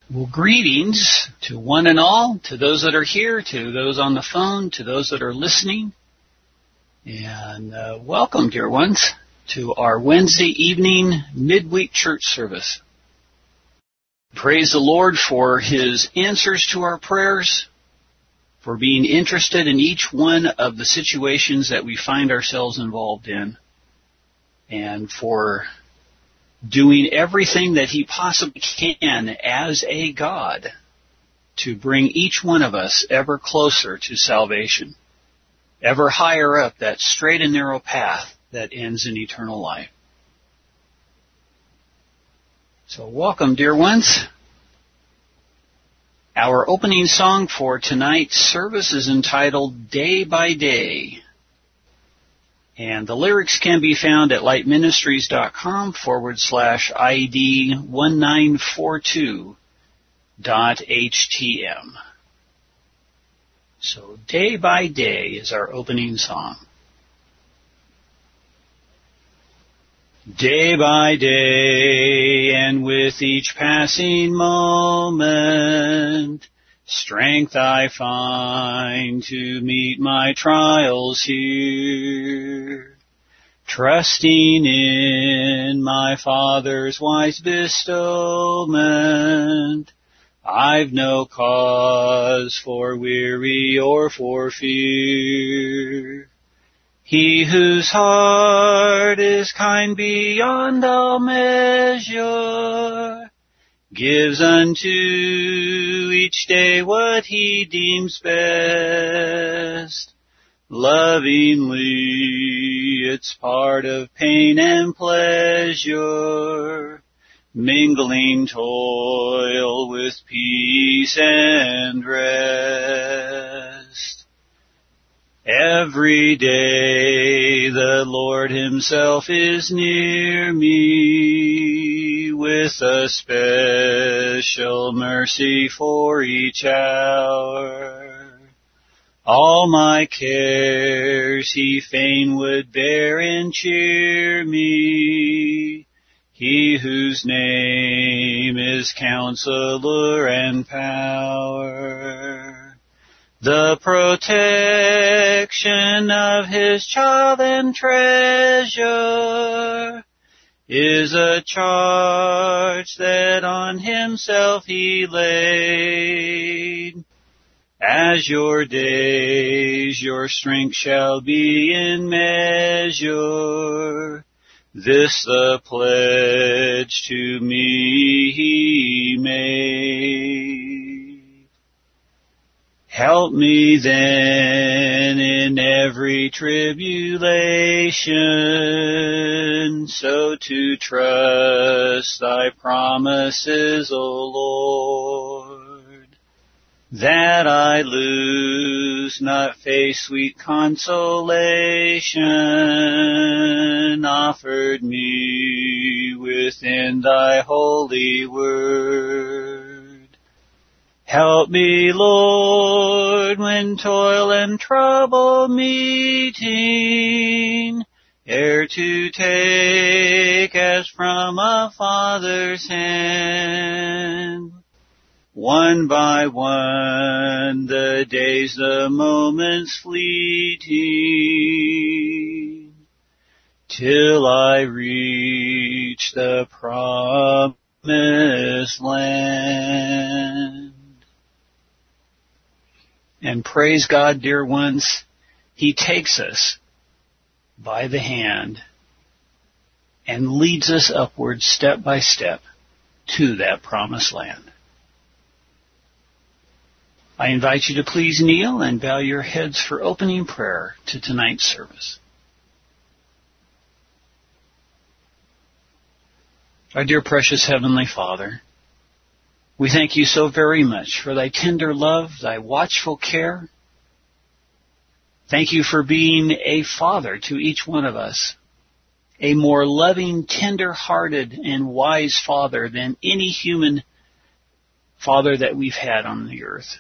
Well, greetings to one and all, to those that are here, to those on the phone, to those that are listening. And welcome, dear ones, to our Wednesday evening midweek church service. Praise the Lord for His answers to our prayers, for being interested in each one of the situations that we find ourselves involved in, and for doing everything that He possibly can as a God to bring each one of us ever closer to salvation, ever higher up that straight and narrow path that ends in eternal life. So welcome, dear ones. Our opening song for tonight's service is entitled Day by Day. And the lyrics can be found at lightministries.com/ID 1942.htm. So Day by Day is our opening song. Day by day, and with each passing moment, strength I find to meet my trials here, trusting in my Father's wise bestowment. I've no cause for weary or for fear. He whose heart is kind beyond all measure gives unto each day what He deems best. Lovingly, it's part of pain and pleasure, mingling toil with peace and rest. Every day the Lord Himself is near me, with a special mercy for each hour. All my cares He fain would bear and cheer me, He whose name is Counselor and Power. The protection of His child and treasure is a charge that on Himself He laid. As your days, your strength shall be in measure. This the pledge to me He made. Help me then in every tribulation, so to trust Thy promises, O Lord, that I lose not faith's sweet consolation offered me within Thy holy word. Help me, Lord, when toil and trouble meeting, ere to take as from a Father's hand. One by one, the days, the moments fleeting, till I reach the promised land. And praise God, dear ones, He takes us by the hand and leads us upward step by step to that promised land. I invite you to please kneel and bow your heads for opening prayer to tonight's service. Our dear precious Heavenly Father, we thank You so very much for Thy tender love, Thy watchful care. Thank You for being a father to each one of us, a more loving, tender-hearted, and wise Father than any human father that we've had on the earth.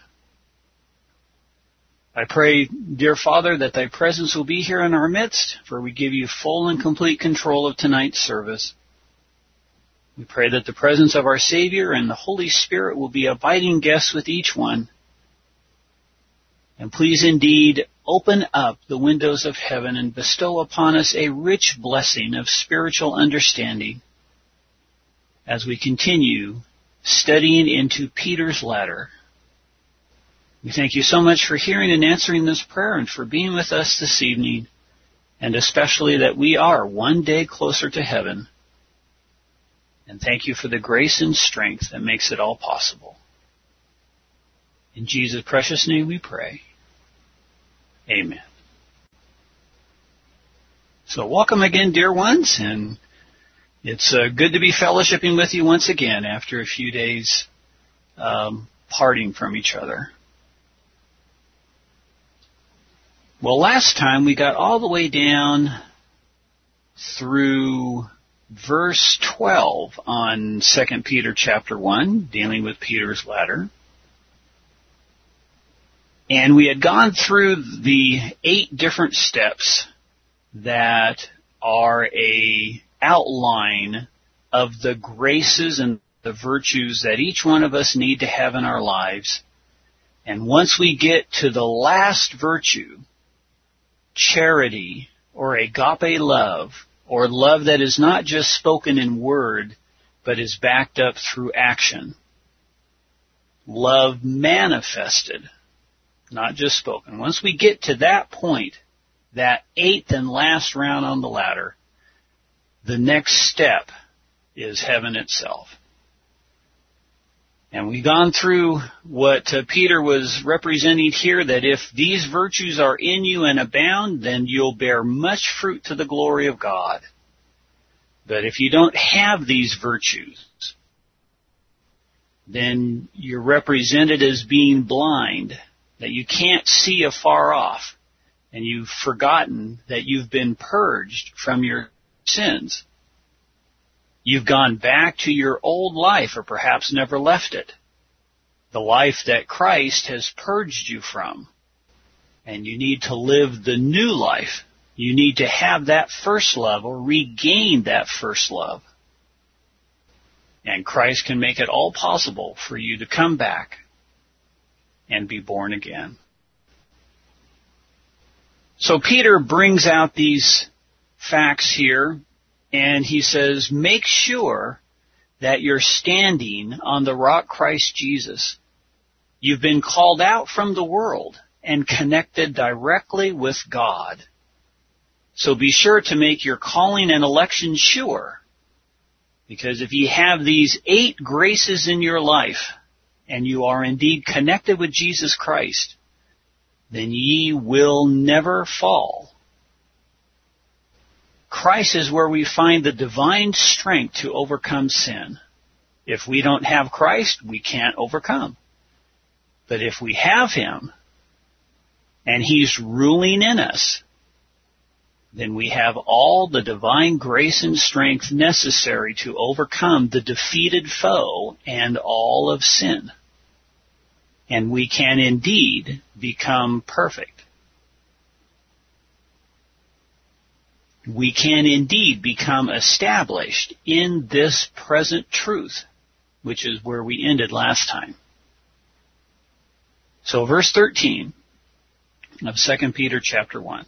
I pray, dear Father, that Thy presence will be here in our midst, for we give You full and complete control of tonight's service. We pray that the presence of our Savior and the Holy Spirit will be abiding guests with each one. And please indeed open up the windows of heaven and bestow upon us a rich blessing of spiritual understanding as we continue studying into Peter's letter. We thank you so much for hearing and answering this prayer and for being with us this evening, and especially that we are one day closer to heaven. And thank you for the grace and strength that makes it all possible. In Jesus' precious name we pray. Amen. So welcome again, dear ones, and it's good to be fellowshipping with you once again after a few days parting from each other. Well, last time we got all the way down through verse 12 on 2 Peter chapter 1, dealing with Peter's letter. And we had gone through the 8 different steps that are a outline of the graces and the virtues that each one of us need to have in our lives. And once we get to the last virtue, charity or agape love, or love that is not just spoken in word, but is backed up through action. Love manifested, not just spoken. Once we get to that point, that 8th and last round on the ladder, the next step is heaven itself. And we've gone through what Peter was representing here, that if these virtues are in you and abound, then you'll bear much fruit to the glory of God. But if you don't have these virtues, then you're represented as being blind, that you can't see afar off, and you've forgotten that you've been purged from your sins. You've gone back to your old life, or perhaps never left it. The life that Christ has purged you from. And you need to live the new life. You need to have that first love, or regain that first love. And Christ can make it all possible for you to come back and be born again. So Peter brings out these facts here, and he says, make sure that you're standing on the rock Christ Jesus. You've been called out from the world and connected directly with God. So be sure to make your calling and election sure. Because if you have these 8 graces in your life, and you are indeed connected with Jesus Christ, then ye will never fall. Christ is where we find the divine strength to overcome sin. If we don't have Christ, we can't overcome. But if we have Him, and He's ruling in us, then we have all the divine grace and strength necessary to overcome the defeated foe and all of sin. And we can indeed become perfect. We can indeed become established in this present truth, which is where we ended last time. So verse 13 of 2 Peter chapter 1.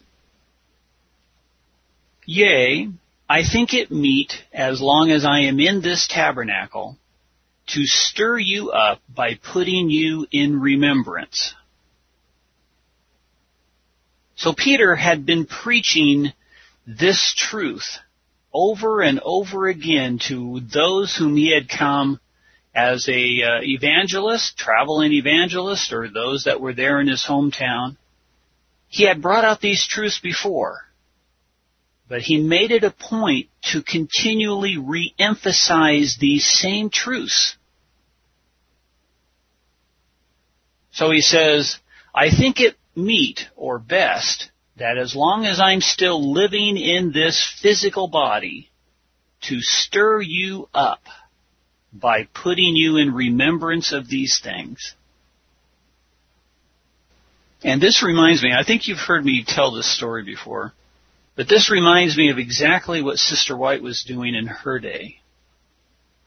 Yea, I think it meet, as long as I am in this tabernacle, to stir you up by putting you in remembrance. So Peter had been preaching this truth over and over again to those whom he had come as a evangelist, traveling evangelist, or those that were there in his hometown. He had brought out these truths before, but he made it a point to continually re-emphasize these same truths. So he says, I think it meet, or best, that as long as I'm still living in this physical body, to stir you up by putting you in remembrance of these things. And this reminds me, I think you've heard me tell this story before, but this reminds me of exactly what Sister White was doing in her day.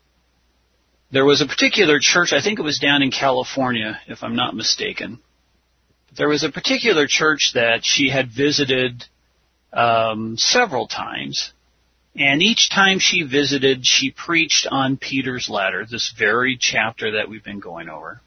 There was a particular church, I think it was down in California, if I'm not mistaken. There was a particular church that she had visited several times, and each time she visited, she preached on Peter's ladder, this very chapter that we've been going over.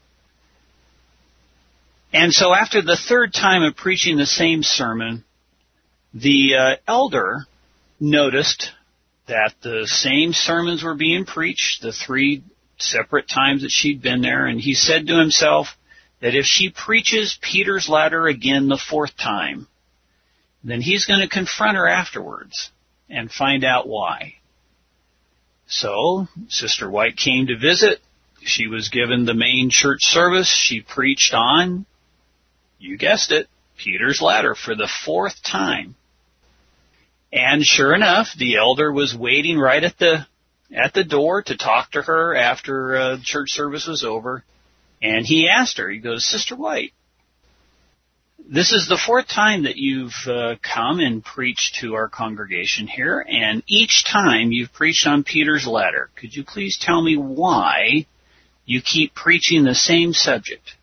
And so after the third time of preaching the same sermon, the elder noticed that the same sermons were being preached the 3 separate times that she'd been there, and he said to himself that if she preaches Peter's ladder again the 4th time, then he's going to confront her afterwards and find out why. So, Sister White came to visit. She was given the main church service. She preached on, you guessed it, Peter's ladder for the 4th time. And sure enough, the elder was waiting right at the door to talk to her after church service was over. And he asked her, he goes, Sister White, this is the 4th time that you've come and preached to our congregation here, and each time you've preached on Peter's ladder. Could you please tell me why you keep preaching the same subject?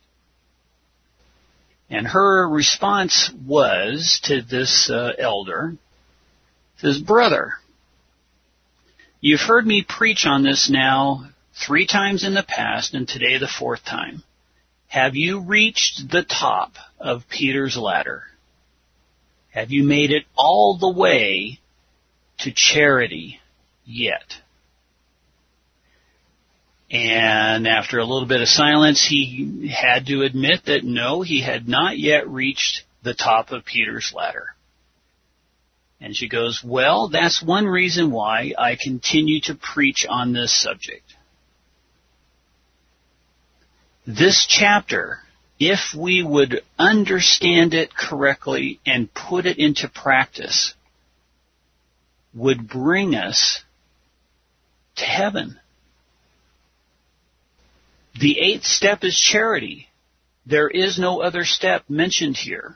And her response was to this elder, says, Brother, you've heard me preach on this now 3 times in the past, and today the 4th time. Have you reached the top of Peter's ladder? Have you made it all the way to charity yet? And after a little bit of silence, he had to admit that no, he had not yet reached the top of Peter's ladder. And she goes, well, that's one reason why I continue to preach on this subject. This chapter, if we would understand it correctly and put it into practice, would bring us to heaven. The 8th step is charity. There is no other step mentioned here.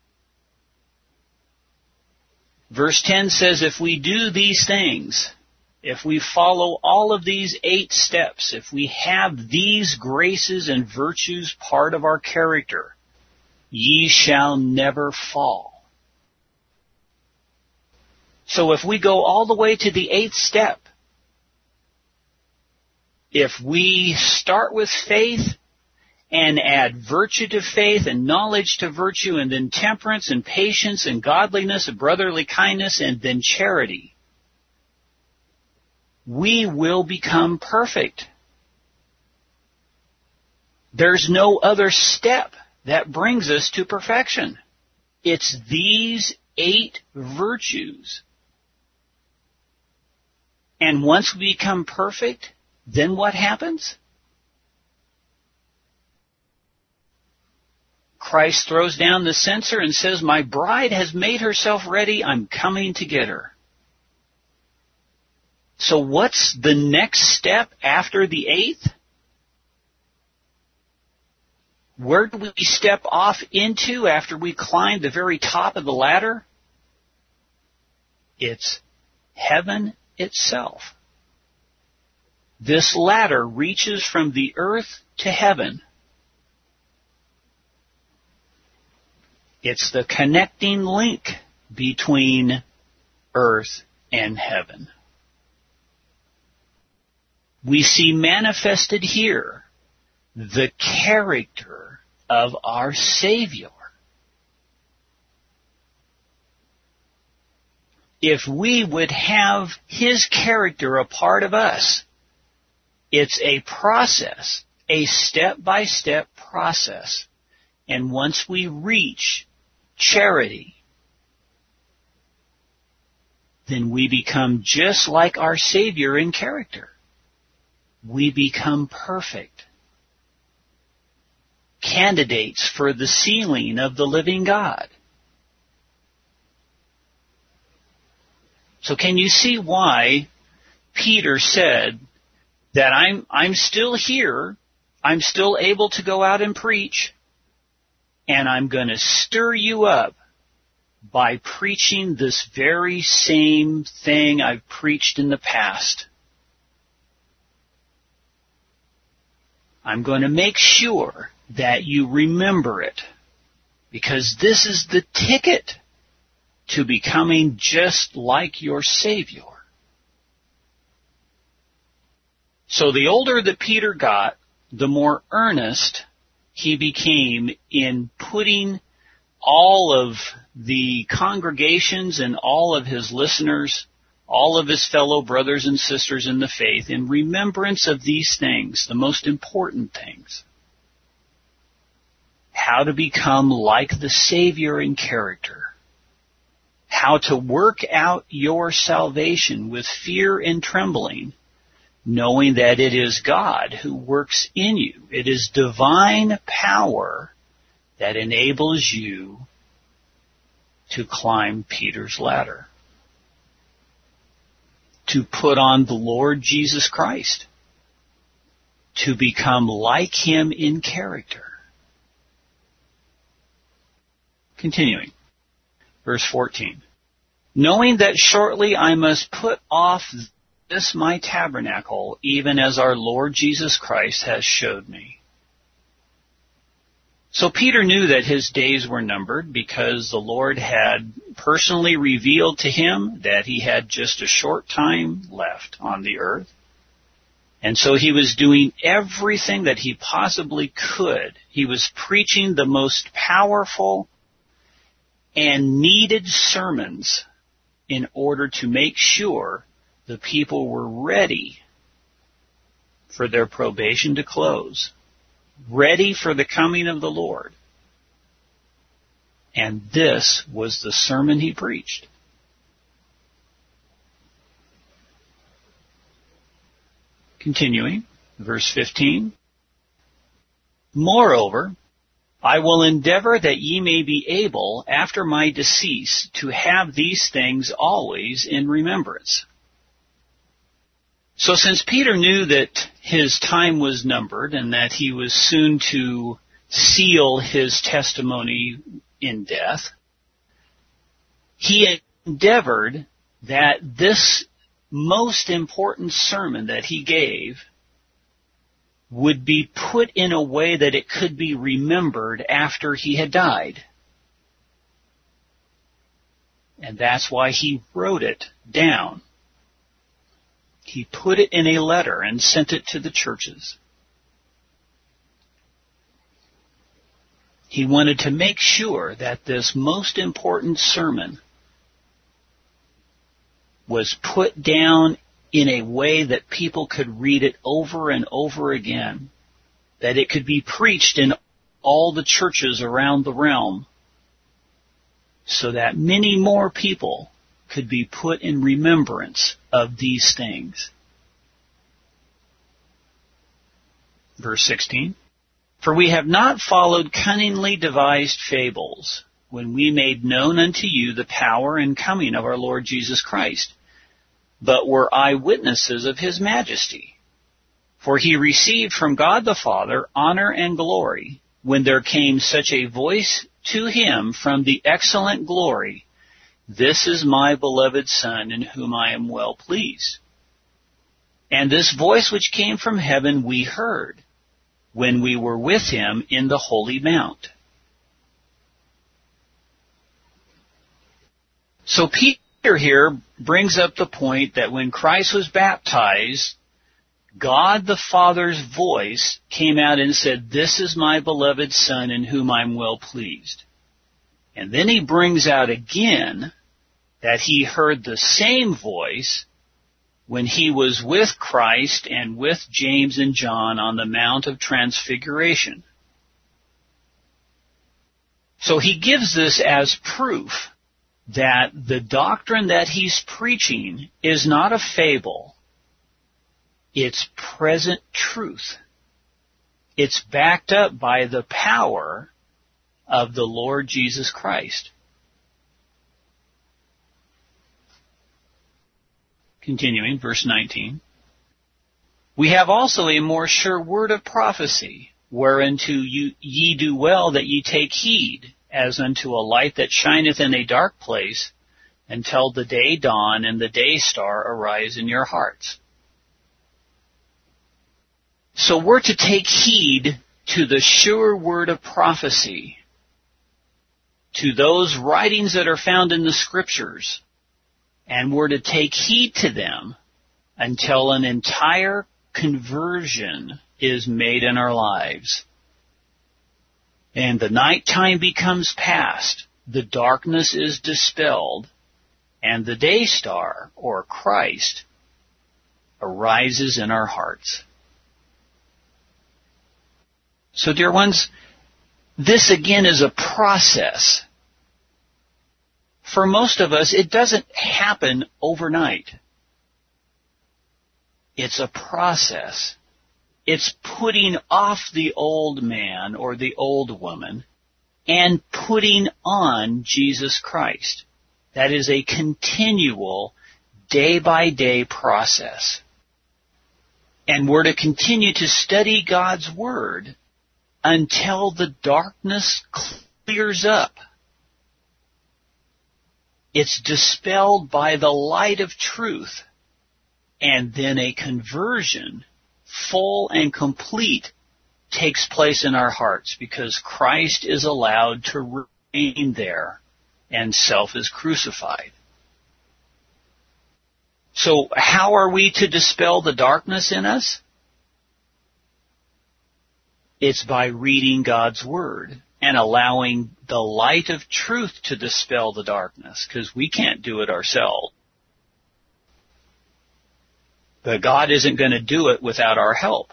Verse 10 says, if we do these things, if we follow all of these 8 steps, if we have these graces and virtues part of our character, ye shall never fall. So if we go all the way to the 8th step, if we start with faith and add virtue to faith and knowledge to virtue and then temperance and patience and godliness and brotherly kindness and then charity, we will become perfect. There's no other step that brings us to perfection. It's these 8 virtues. And once we become perfect, then what happens? Christ throws down the censer and says, my bride has made herself ready. I'm coming to get her. So what's the next step after the 8th? Where do we step off into after we climb the very top of the ladder? It's heaven itself. This ladder reaches from the earth to heaven. It's the connecting link between earth and heaven. We see manifested here the character of our Savior. If we would have His character a part of us, it's a process, a step-by-step process. And once we reach charity, then we become just like our Savior in character. We become perfect. Candidates for the sealing of the living God. So can you see why Peter said that I'm still here, I'm still able to go out and preach, and I'm going to stir you up by preaching this very same thing I've preached in the past. I'm going to make sure that you remember it, because this is the ticket to becoming just like your Savior. So the older that Peter got, the more earnest he became in putting all of the congregations and all of his listeners, all of his fellow brothers and sisters in the faith, in remembrance of these things, the most important things. How to become like the Savior in character. How to work out your salvation with fear and trembling, knowing that it is God who works in you. It is divine power that enables you to climb Peter's ladder, to put on the Lord Jesus Christ, to become like Him in character. Continuing, verse 14. Knowing that shortly I must put off this my tabernacle, even as our Lord Jesus Christ has showed me. So Peter knew that his days were numbered, because the Lord had personally revealed to him that he had just a short time left on the earth. And so he was doing everything that he possibly could. He was preaching the most powerful and needed sermons in order to make sure the people were ready for their probation to close, ready for the coming of the Lord. And this was the sermon he preached. Continuing, verse 15. Moreover, I will endeavor that ye may be able, after my decease, to have these things always in remembrance. So since Peter knew that his time was numbered and that he was soon to seal his testimony in death, he endeavored that this most important sermon that he gave would be put in a way that it could be remembered after he had died. And that's why he wrote it down. He put it in a letter and sent it to the churches. He wanted to make sure that this most important sermon was put down in a way that people could read it over and over again, that it could be preached in all the churches around the realm, so that many more people could be put in remembrance of these things. Verse 16. For we have not followed cunningly devised fables, when we made known unto you the power and coming of our Lord Jesus Christ, but were eyewitnesses of his majesty. For he received from God the Father honor and glory, when there came such a voice to him from the excellent glory, This is my beloved Son, in whom I am well pleased. And this voice which came from heaven we heard, when we were with him in the holy mount. So Peter here brings up the point that when Christ was baptized, God the Father's voice came out and said, This is my beloved Son, in whom I'm well pleased. And then he brings out again that he heard the same voice when he was with Christ and with James and John on the Mount of Transfiguration. So he gives this as proof that the doctrine that he's preaching is not a fable. It's present truth. It's backed up by the power of the Lord Jesus Christ. Continuing, verse 19. We have also a more sure word of prophecy, whereunto ye do well that ye take heed, as unto a light that shineth in a dark place, until the day dawn and the day star arise in your hearts. So we're to take heed to the sure word of prophecy, to those writings that are found in the Scriptures, and we're to take heed to them until an entire conversion is made in our lives. And the nighttime becomes past, the darkness is dispelled, and the day star, or Christ, arises in our hearts. So, dear ones, this again is a process. For most of us, it doesn't happen overnight. It's a process. It's putting off the old man or the old woman and putting on Jesus Christ. That is a continual, day-by-day process. And we're to continue to study God's Word until the darkness clears up. It's dispelled by the light of truth, and then a conversion, full and complete, takes place in our hearts because Christ is allowed to remain there and self is crucified. So how are we to dispel the darkness in us? It's by reading God's Word and allowing the light of truth to dispel the darkness, because we can't do it ourselves. But God isn't going to do it without our help.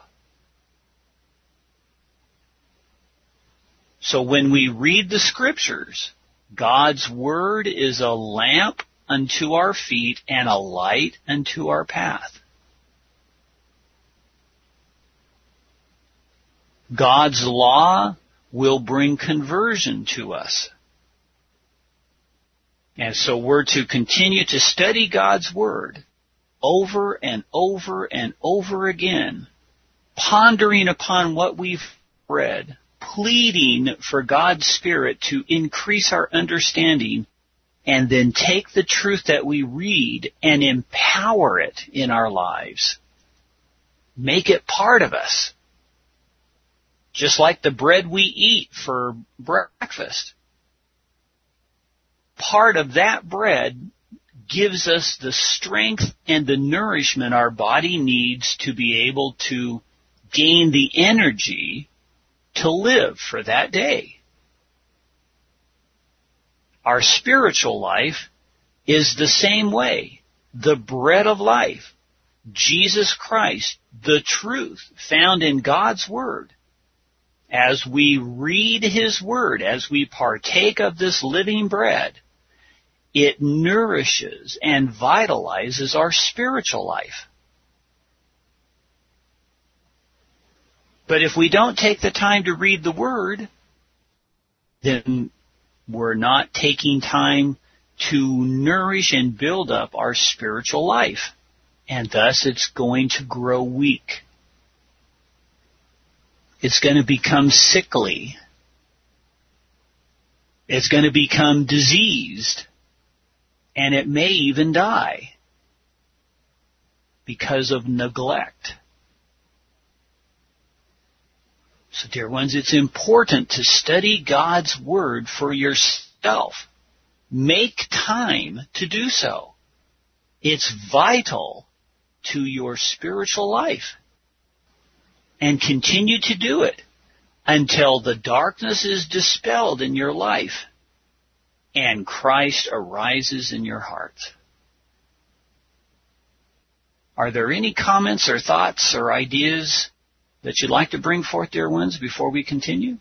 So when we read the Scriptures, God's Word is a lamp unto our feet and a light unto our path. God's law will bring conversion to us. And so we're to continue to study God's Word over and over and over again, pondering upon what we've read, pleading for God's Spirit to increase our understanding, and then take the truth that we read and empower it in our lives. Make it part of us. Just like the bread we eat for breakfast. Part of that bread gives us the strength and the nourishment our body needs to be able to gain the energy to live for that day. Our spiritual life is the same way. The bread of life, Jesus Christ, the truth found in God's Word. As we read His Word, as we partake of this living bread, it nourishes and vitalizes our spiritual life. But if we don't take the time to read the Word, then we're not taking time to nourish and build up our spiritual life. And thus it's going to grow weak. It's going to become sickly. It's going to become diseased. And it may even die because of neglect. So, dear ones, it's important to study God's Word for yourself. Make time to do so. It's vital to your spiritual life. And continue to do it until the darkness is dispelled in your life and Christ arises in your heart. Are there any comments or thoughts or ideas that you'd like to bring forth, dear ones, before we continue?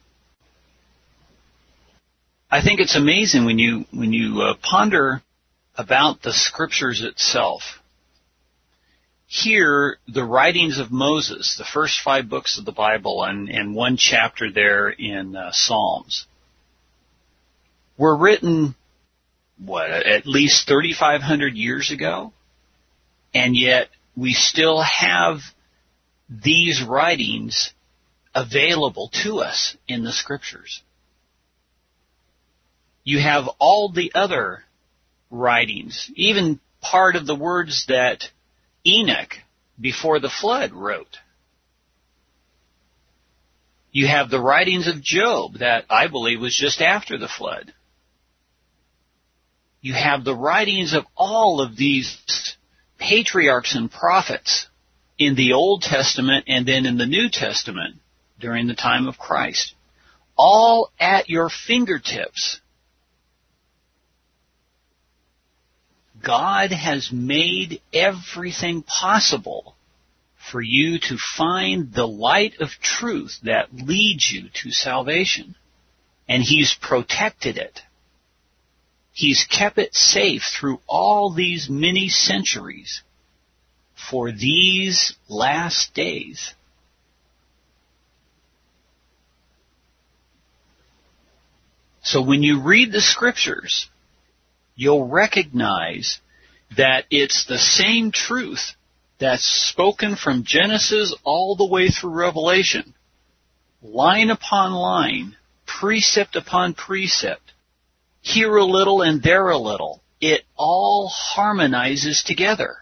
I think it's amazing when you ponder about the Scriptures itself. Here, the writings of Moses, the first 5 books of the Bible and one chapter there in Psalms, were written, at least 3,500 years ago? And yet, we still have these writings available to us in the Scriptures. You have all the other writings, even part of the words that Enoch, before the flood, wrote. You have the writings of Job that I believe was just after the flood. You have the writings of all of these patriarchs and prophets in the Old Testament and then in the New Testament during the time of Christ. All at your fingertips. God has made everything possible for you to find the light of truth that leads you to salvation. And He's protected it. He's kept it safe through all these many centuries for these last days. So when you read the Scriptures, you'll recognize that it's the same truth that's spoken from Genesis all the way through Revelation, line upon line, precept upon precept, here a little and there a little. It all harmonizes together.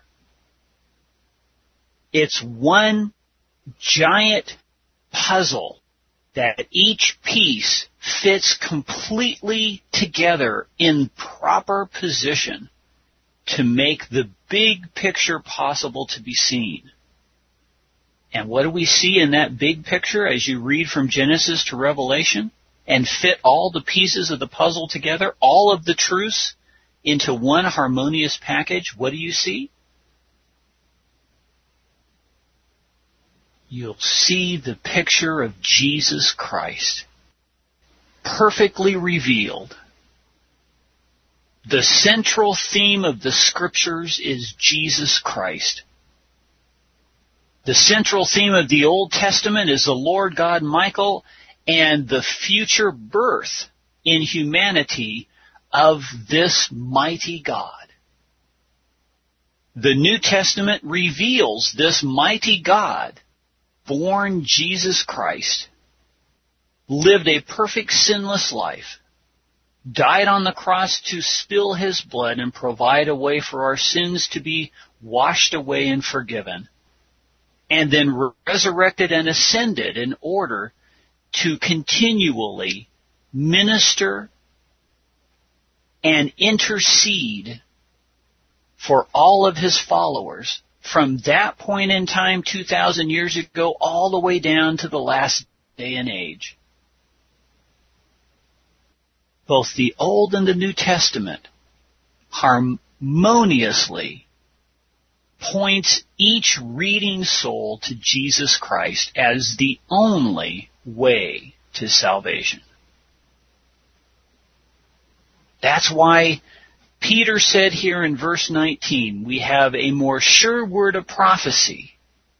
It's one giant puzzle that each piece fits completely together in proper position to make the big picture possible to be seen. And what do we see in that big picture as you read from Genesis to Revelation and fit all the pieces of the puzzle together, all of the truths into one harmonious package? What do you see? You'll see the picture of Jesus Christ, perfectly revealed. The central theme of the Scriptures is Jesus Christ. The central theme of the Old Testament is the Lord God Michael and the future birth in humanity of this mighty God. The New Testament reveals this mighty God, born Jesus Christ, lived a perfect sinless life, died on the cross to spill His blood and provide a way for our sins to be washed away and forgiven, and then resurrected and ascended in order to continually minister and intercede for all of His followers from that point in time 2,000 years ago all the way down to the last day and age. Both the Old and the New Testament harmoniously points each reading soul to Jesus Christ as the only way to salvation. That's why Peter said here in verse 19, we have a more sure word of prophecy,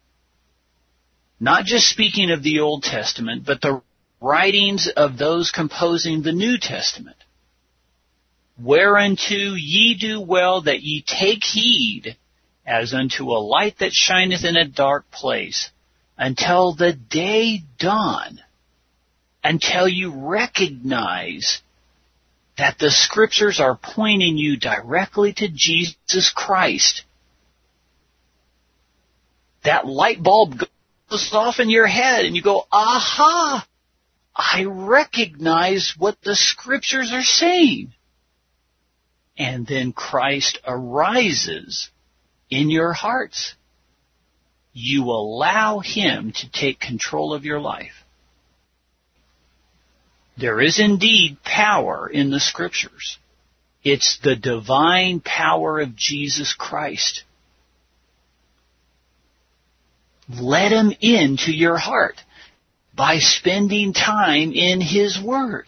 not just speaking of the Old Testament, but the writings of those composing the New Testament. Whereunto ye do well that ye take heed, as unto a light that shineth in a dark place, until the day dawn, until you recognize that the Scriptures are pointing you directly to Jesus Christ. That light bulb goes off in your head and you go, aha! I recognize what the Scriptures are saying. And then Christ arises in your hearts. You allow Him to take control of your life. There is indeed power in the Scriptures. It's the divine power of Jesus Christ. Let Him into your heart by spending time in His Word.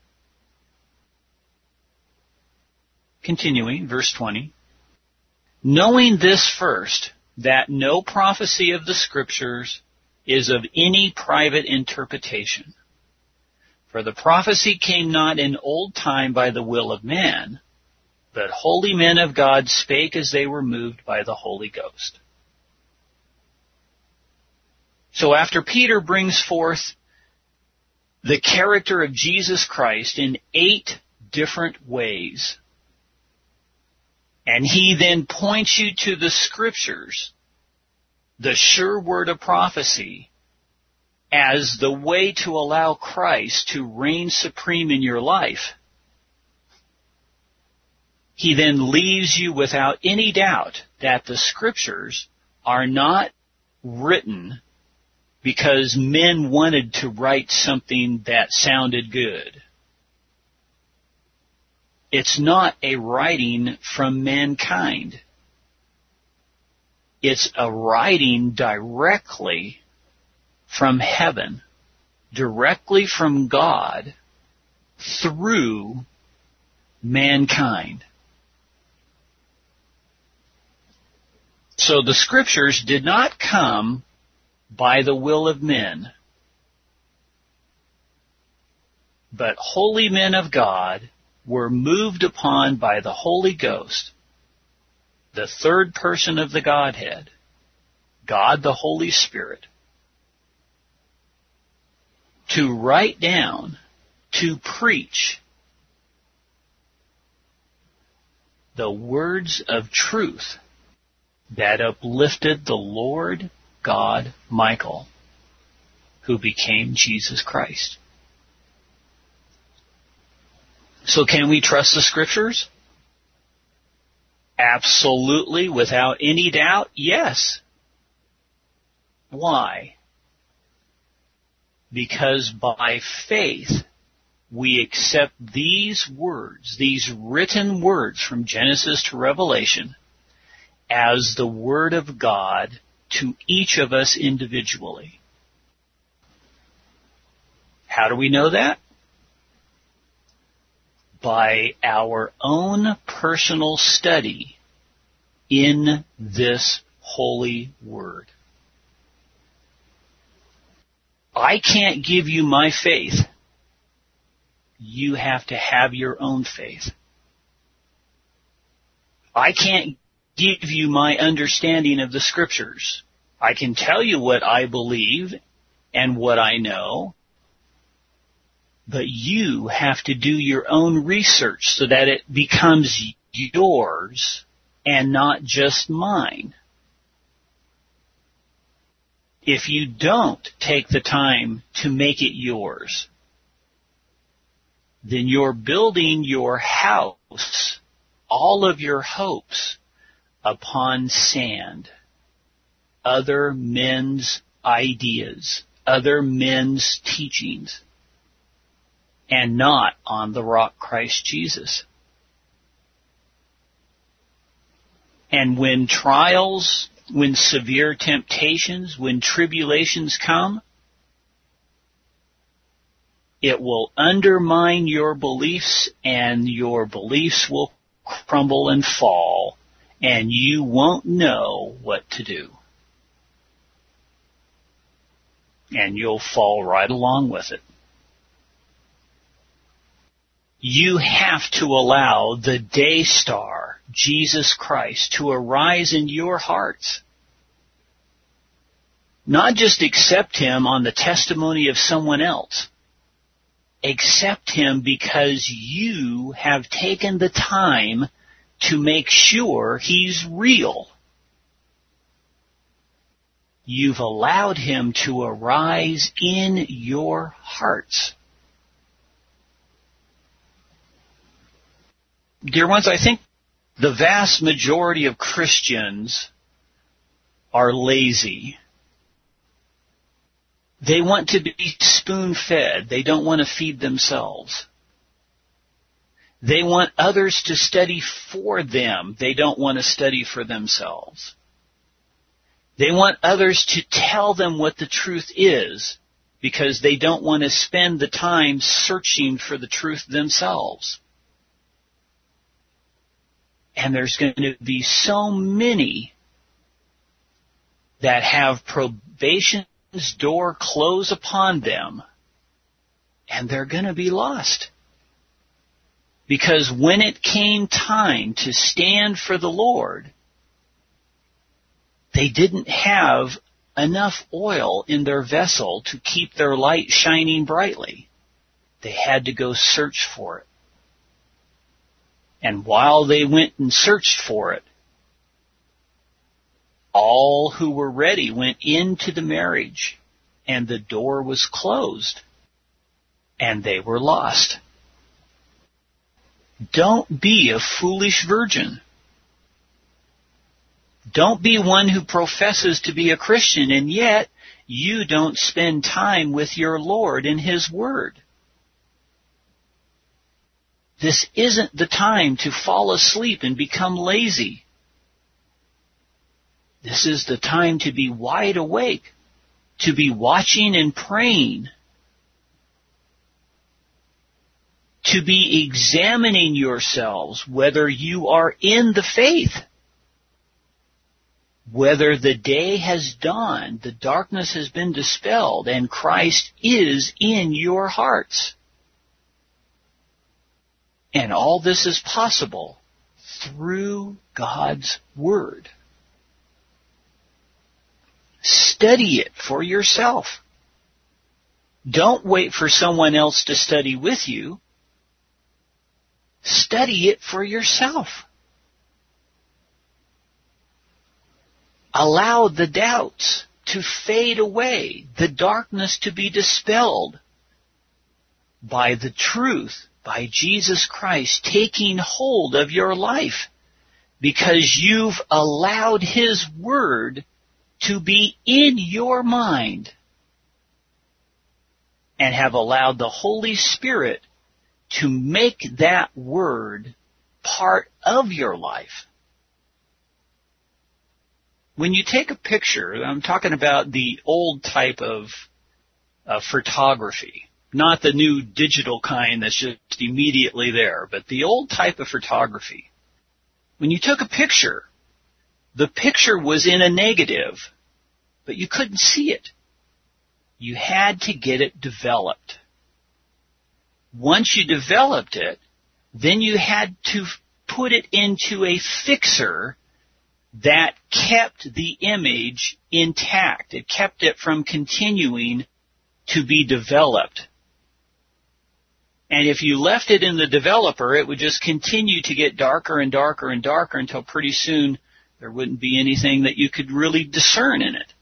Continuing, verse 20. Knowing this first, that no prophecy of the Scriptures is of any private interpretation. For the prophecy came not in old time by the will of man, but holy men of God spake as they were moved by the Holy Ghost. So after Peter brings forth the character of Jesus Christ in 8 different ways, and he then points you to the Scriptures, the sure word of prophecy, as the way to allow Christ to reign supreme in your life, he then leaves you without any doubt that the Scriptures are not written because men wanted to write something that sounded good. It's not a writing from mankind. It's a writing directly from heaven, directly from God, through mankind. So the Scriptures did not come by the will of men, but holy men of God were moved upon by the Holy Ghost, the third person of the Godhead, God the Holy Spirit, to write down, to preach the words of truth that uplifted the Lord God Michael, who became Jesus Christ. So can we trust the Scriptures? Absolutely, without any doubt, yes. Why? Because by faith we accept these words, these written words from Genesis to Revelation, as the Word of God to each of us individually. How do we know that? By our own personal study in this holy Word. I can't give you my faith. You have to have your own faith. I can't give you my understanding of the Scriptures. I can tell you what I believe and what I know, but you have to do your own research so that it becomes yours and not just mine. If you don't take the time to make it yours, then you're building your house, all of your hopes, upon sand, other men's ideas, other men's teachings, and not on the rock Christ Jesus. And when trials, when severe temptations, when tribulations come, it will undermine your beliefs, and your beliefs will crumble and fall, and you won't know what to do. And you'll fall right along with it. You have to allow the day star, Jesus Christ, to arise in your hearts. Not just accept Him on the testimony of someone else. Accept Him because you have taken the time to make sure He's real. You've allowed Him to arise in your hearts. Dear ones, I think the vast majority of Christians are lazy. They want to be spoon-fed. They don't want to feed themselves. They want others to study for them. They don't want to study for themselves. They want others to tell them what the truth is because they don't want to spend the time searching for the truth themselves. And there's going to be so many that have probation's door close upon them, and they're going to be lost. Because when it came time to stand for the Lord, they didn't have enough oil in their vessel to keep their light shining brightly. They had to go search for it. And while they went and searched for it, all who were ready went into the marriage, and the door was closed, and they were lost. Don't be a foolish virgin. Don't be one who professes to be a Christian, and yet you don't spend time with your Lord in His Word. This isn't the time to fall asleep and become lazy. This is the time to be wide awake, to be watching and praying, to be examining yourselves whether you are in the faith, whether the day has dawned, the darkness has been dispelled, and Christ is in your hearts. And all this is possible through God's Word. Study it for yourself. Don't wait for someone else to study with you. Study it for yourself. Allow the doubts to fade away, the darkness to be dispelled by the truth, by Jesus Christ taking hold of your life, because you've allowed His Word to be in your mind and have allowed the Holy Spirit to make that Word part of your life. When you take a picture, I'm talking about the old type of photography, not the new digital kind that's just immediately there, but the old type of photography. When you took a picture, the picture was in a negative, but you couldn't see it. You had to get it developed. Once you developed it, then you had to put it into a fixer that kept the image intact. It kept it from continuing to be developed. And if you left it in the developer, it would just continue to get darker and darker and darker until pretty soon there wouldn't be anything that you could really discern in it.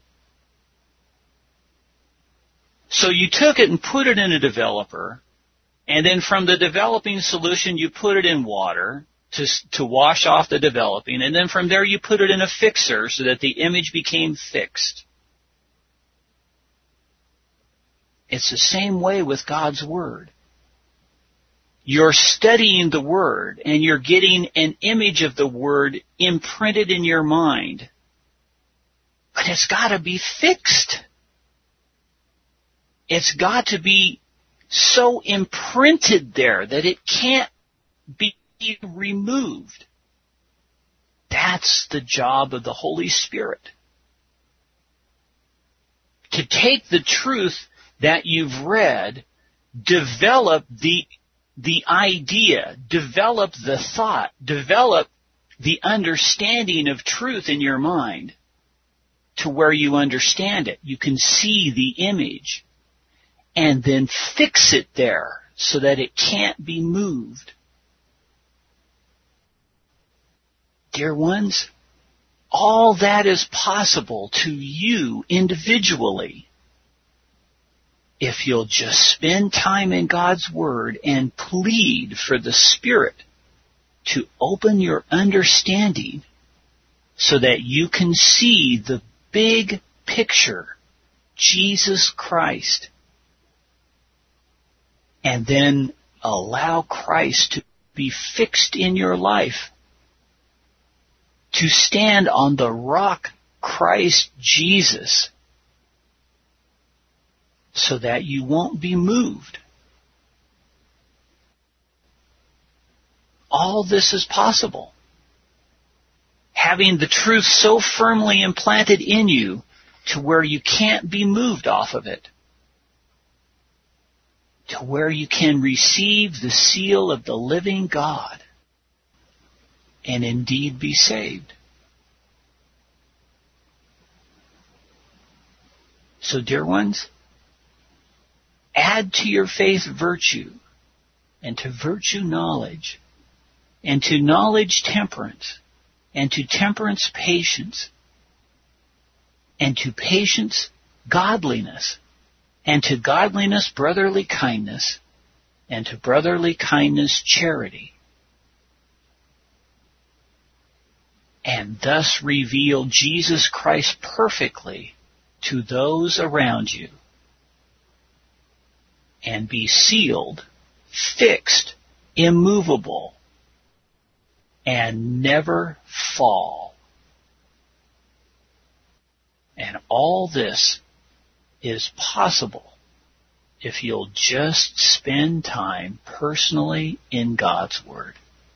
So you took it and put it in a developer, and then from the developing solution you put it in water to wash off the developing, and then from there you put it in a fixer so that the image became fixed. It's the same way with God's Word. You're studying the Word, and you're getting an image of the Word imprinted in your mind. But it's got to be fixed. It's got to be so imprinted there that it can't be removed. That's the job of the Holy Spirit. To take the truth that you've read, develop the idea, develop the thought, develop the understanding of truth in your mind to where you understand it. You can see the image, and then fix it there so that it can't be moved. Dear ones, all that is possible to you individually if you'll just spend time in God's Word and plead for the Spirit to open your understanding so that you can see the big picture, Jesus Christ, and then allow Christ to be fixed in your life, to stand on the rock, Christ Jesus, so that you won't be moved. All this is possible. Having the truth so firmly implanted in you to where you can't be moved off of it, to where you can receive the seal of the living God and indeed be saved. So, dear ones, add to your faith virtue, and to virtue knowledge, and to knowledge temperance, and to temperance patience, and to patience godliness, and to godliness brotherly kindness, and to brotherly kindness charity, and thus reveal Jesus Christ perfectly to those around you, and be sealed, fixed, immovable, and never fall. And all this is possible if you'll just spend time personally in God's Word.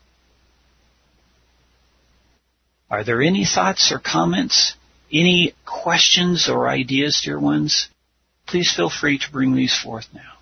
Are there any thoughts or comments? Any questions or ideas, dear ones? Please feel free to bring these forth now.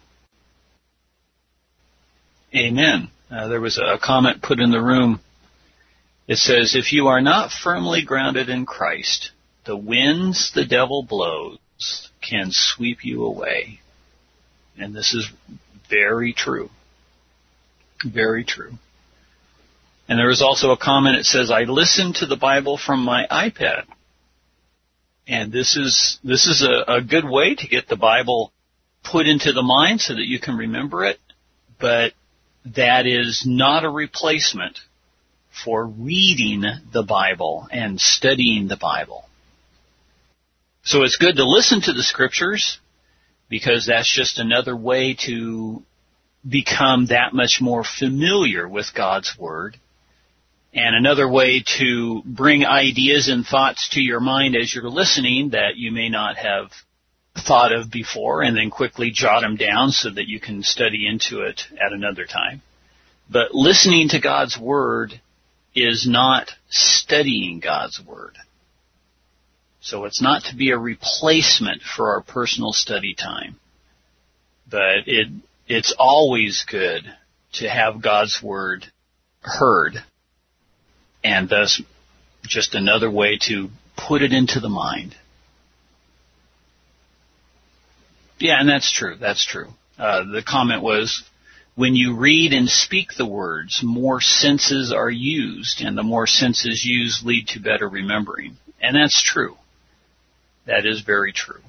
Amen. There was a comment put in the room. It says, if you are not firmly grounded in Christ, the winds the devil blows can sweep you away. And this is very true. Very true. And there was also a comment that says, I listen to the Bible from my iPad. And this is a good way to get the Bible put into the mind so that you can remember it. But that is not a replacement for reading the Bible and studying the Bible. So it's good to listen to the Scriptures, because that's just another way to become that much more familiar with God's Word, and another way to bring ideas and thoughts to your mind as you're listening that you may not have thought of before, and then quickly jot them down so that you can study into it at another time. But listening to God's Word is not studying God's Word. So it's not to be a replacement for our personal study time. But it's always good to have God's Word heard, and thus just another way to put it into the mind. Yeah, and that's true. That's true. The comment was, when you read and speak the words, more senses are used, and the more senses used lead to better remembering. And that's true. That is very true.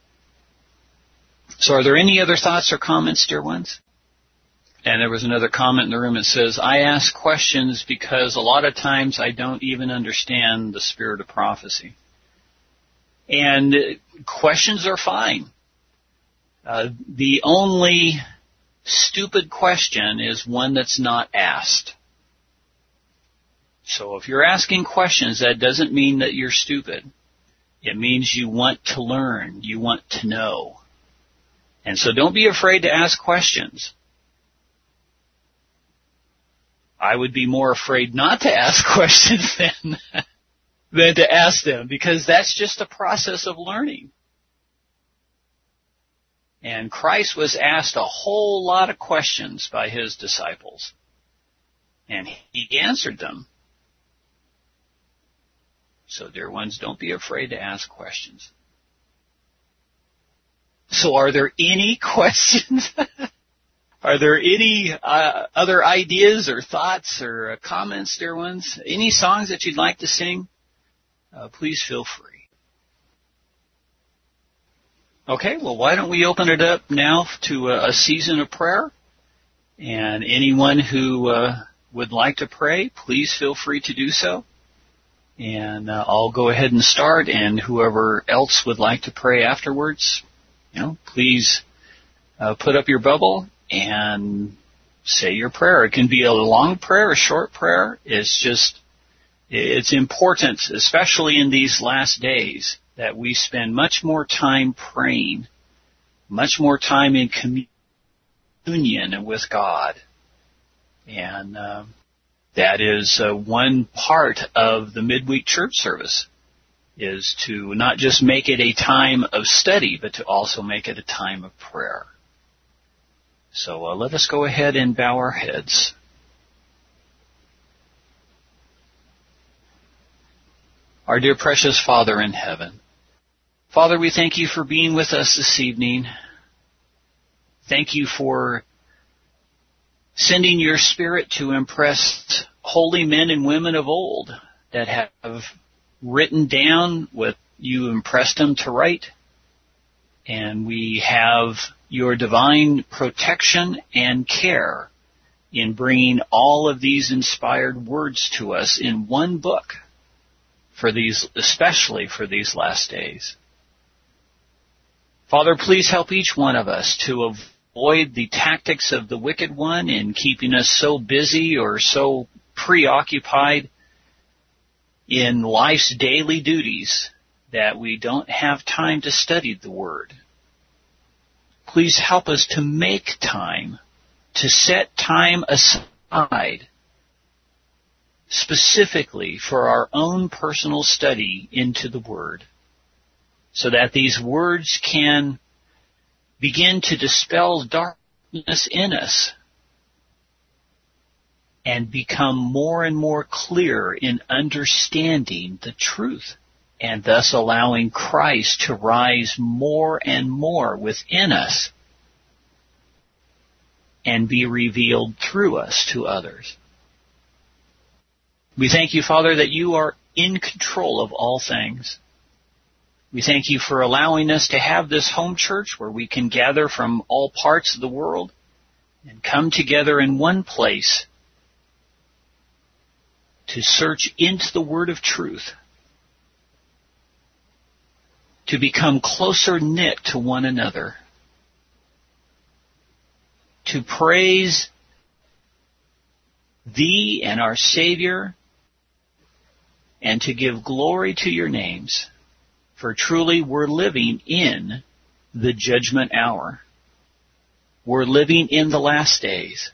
So are there any other thoughts or comments, dear ones? And there was another comment in the room that says, I ask questions because a lot of times I don't even understand the spirit of prophecy. And questions are fine. The only stupid question is one that's not asked. So if you're asking questions, that doesn't mean that you're stupid. It means you want to learn. You want to know. And so don't be afraid to ask questions. I would be more afraid not to ask questions than to ask them, because that's just a process of learning. And Christ was asked a whole lot of questions by his disciples, and he answered them. So, dear ones, don't be afraid to ask questions. So are there any questions? Are there any other ideas or thoughts or comments, dear ones? Any songs that you'd like to sing? Please feel free. Okay, well, why don't we open it up now to a season of prayer? And anyone who would like to pray, please feel free to do so. And I'll go ahead and start, and whoever else would like to pray afterwards, please put up your bubble and say your prayer. It can be a long prayer, a short prayer. It's important, especially in these last days, that we spend much more time praying, much more time in communion with God. And that is one part of the midweek church service, is to not just make it a time of study, but to also make it a time of prayer. So let us go ahead and bow our heads. Our dear precious Father in heaven, Father, we thank you for being with us this evening. Thank you for sending your Spirit to impress holy men and women of old that have written down what you impressed them to write. And we have your divine protection and care in bringing all of these inspired words to us in one book for these, especially for these last days. Father, please help each one of us to avoid the tactics of the wicked one in keeping us so busy or so preoccupied in life's daily duties that we don't have time to study the Word. Please help us to make time, to set time aside specifically for our own personal study into the Word, so that these words can begin to dispel darkness in us and become more and more clear in understanding the truth, and thus allowing Christ to rise more and more within us and be revealed through us to others. We thank you, Father, that you are in control of all things. We thank you for allowing us to have this home church where we can gather from all parts of the world and come together in one place to search into the Word of truth, to become closer knit to one another, to praise Thee and our Savior, and to give glory to your names. For truly we're living in the judgment hour. We're living in the last days.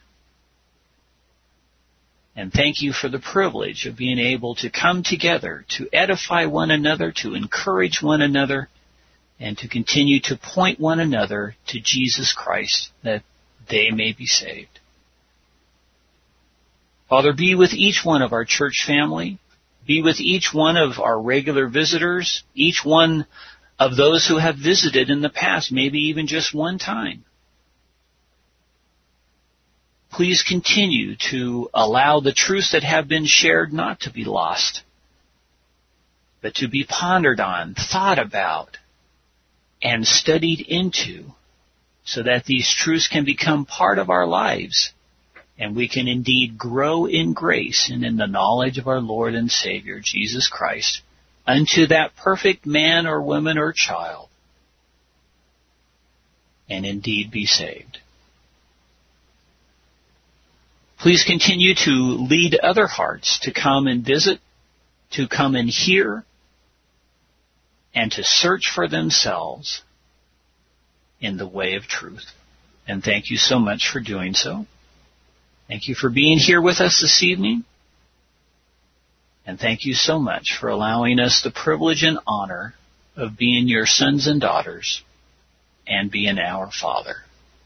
And thank you for the privilege of being able to come together to edify one another, to encourage one another, and to continue to point one another to Jesus Christ, that they may be saved. Father, be with each one of our church family. Be with each one of our regular visitors, each one of those who have visited in the past, maybe even just one time. Please continue to allow the truths that have been shared not to be lost, but to be pondered on, thought about, and studied into, so that these truths can become part of our lives, and we can indeed grow in grace and in the knowledge of our Lord and Savior, Jesus Christ, unto that perfect man or woman or child, and indeed be saved. Please continue to lead other hearts to come and visit, to come and hear, and to search for themselves in the way of truth. And thank you so much for doing so. Thank you for being here with us this evening. And thank you so much for allowing us the privilege and honor of being your sons and daughters and being our Father.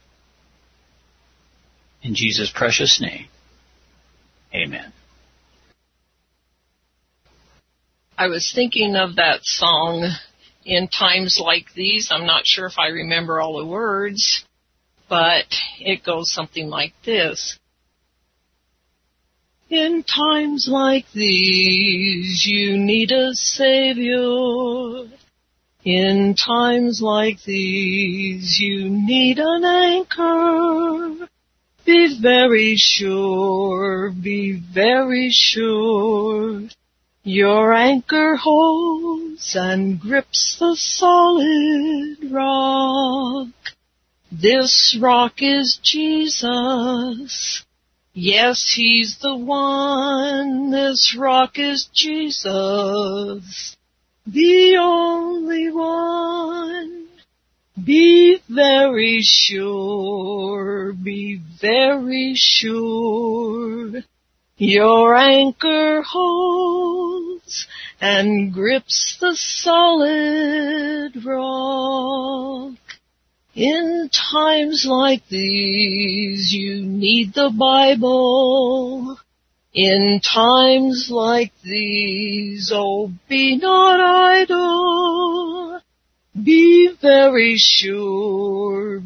In Jesus' precious name, amen. I was thinking of that song, In Times Like These. I'm not sure if I remember all the words, but it goes something like this. In times like these, you need a Savior. In times like these, you need an anchor. Be very sure, your anchor holds and grips the solid rock. This rock is Jesus. Yes, He's the one. This rock is Jesus, the only one. Be very sure, your anchor holds and grips the solid rock. In times like these, you need the Bible. In times like these, oh, be not idle. Be very sure,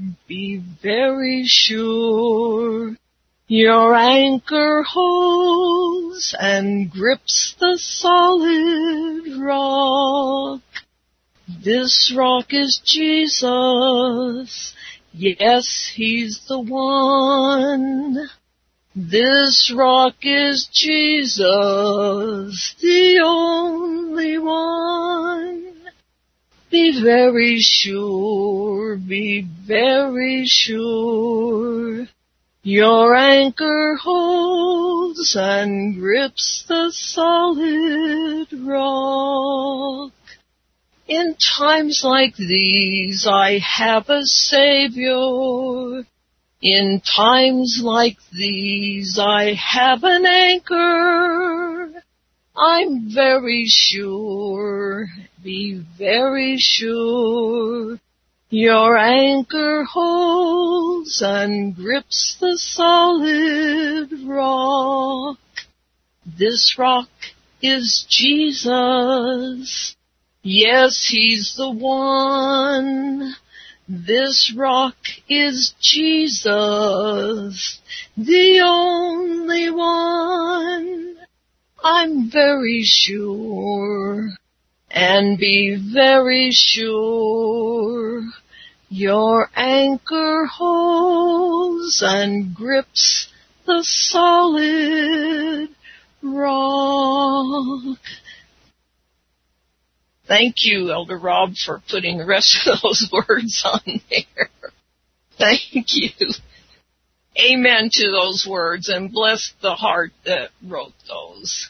your anchor holds and grips the solid rock. This rock is Jesus. Yes, He's the one. This rock is Jesus, the only one. Be very sure, your anchor holds and grips the solid rock. In times like these I have a Savior. In times like these I have an anchor. I'm very sure, be very sure, your anchor holds and grips the solid rock. This rock is Jesus. Yes, He's the one. This rock is Jesus, the only one. I'm very sure, and be very sure, your anchor holds and grips the solid rock. Thank you, Elder Rob, for putting the rest of those words on there. Thank you. Amen to those words, and bless the heart that wrote those.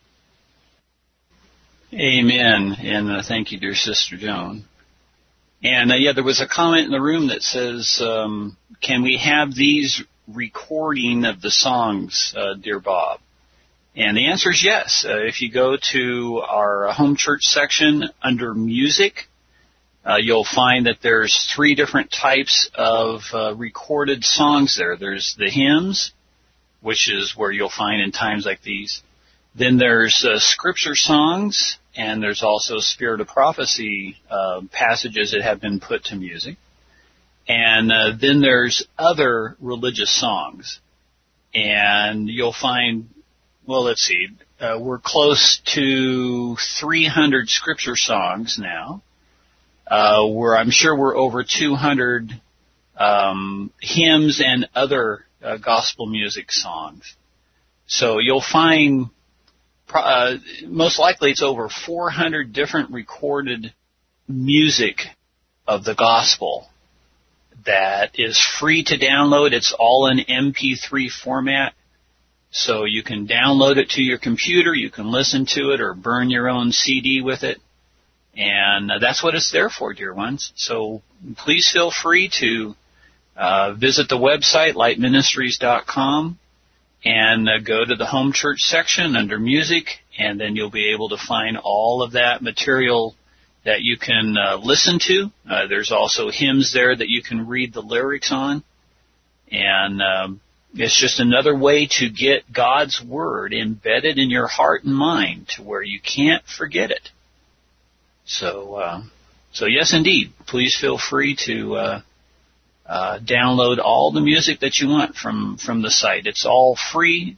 Amen, and thank you, dear Sister Joan. And there was a comment in the room that says, can we have these recording of the songs, dear Bob? And the answer is yes. If you go to our home church section under music, you'll find that there's 3 different types of recorded songs there. There's the hymns, which is where you'll find in times like these. Then there's scripture songs, and there's also Spirit of Prophecy passages that have been put to music. And then there's other religious songs. And you'll find, well, let's see, we're close to 300 scripture songs now. I'm sure we're over 200 hymns and other gospel music songs. So you'll find, most likely it's over 400 different recorded music of the gospel that is free to download. It's all in MP3 format. So you can download it to your computer, you can listen to it, or burn your own CD with it. And that's what it's there for, dear ones. So please feel free to visit the website, lightministries.com, and go to the home church section under music, and then you'll be able to find all of that material that you can listen to. There's also hymns there that you can read the lyrics on. And it's just another way to get God's Word embedded in your heart and mind to where you can't forget it. So yes, indeed, please feel free to download all the music that you want from the site. It's all free.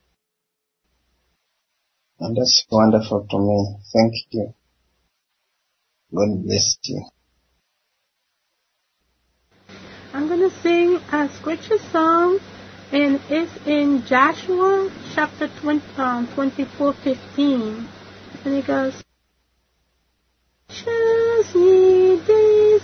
And that's wonderful to me. Thank you. God bless you. I'm going to sing a scripture song, and it's in Joshua chapter 24:15. And it goes, choose ye this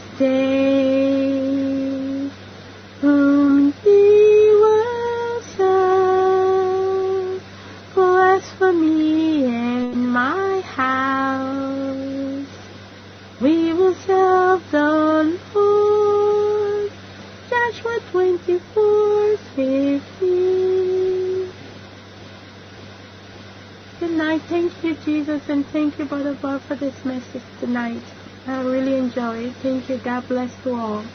day whom ye will serve. For as for me and my house, we will serve the Lord. Joshua 24:15. Good night. Thank you, Jesus, and thank you, Brother Bob, for this message tonight. I really enjoy it. Thank you. God bless you all.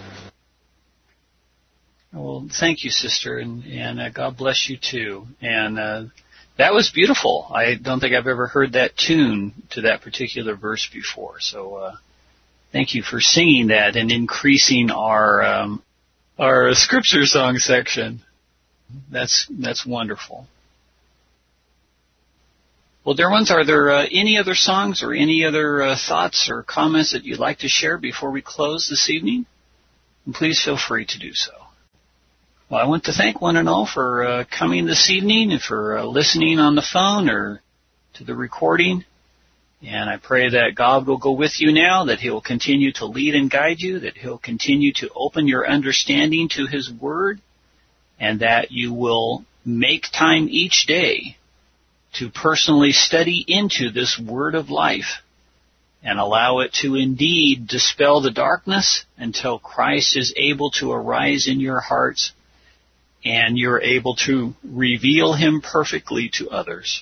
Well, thank you, sister, and God bless you too. And that was beautiful. I don't think I've ever heard that tune to that particular verse before. So thank you for singing that and increasing our scripture song section. That's wonderful. Well, dear ones, are there any other songs or any other thoughts or comments that you'd like to share before we close this evening? And please feel free to do so. Well, I want to thank one and all for coming this evening and for listening on the phone or to the recording. And I pray that God will go with you now, that He will continue to lead and guide you, that He'll continue to open your understanding to His Word, and that you will make time each day to personally study into this Word of life and allow it to indeed dispel the darkness until Christ is able to arise in your hearts and you're able to reveal Him perfectly to others.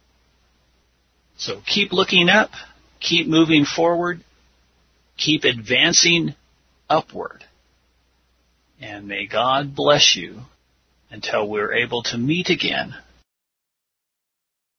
So keep looking up, keep moving forward, keep advancing upward, and may God bless you until we're able to meet again